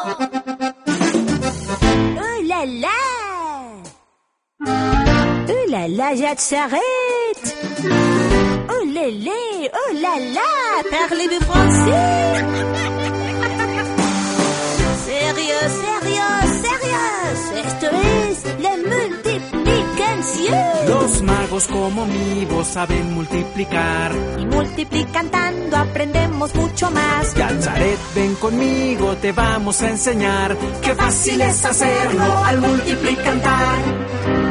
Oh là là! Oh là là, Jade s'arrête! Oh lélé! Oh là là! Parlez-vous français? Sérieux, sérieux, sérieux! Esto es la multiplicación. Los magos como mi voz saben multiplicar. Y multiplicando aprendemos mucho más. Yatzaret, ven conmigo, te vamos a enseñar. Qué fácil es hacerlo al multiplicar.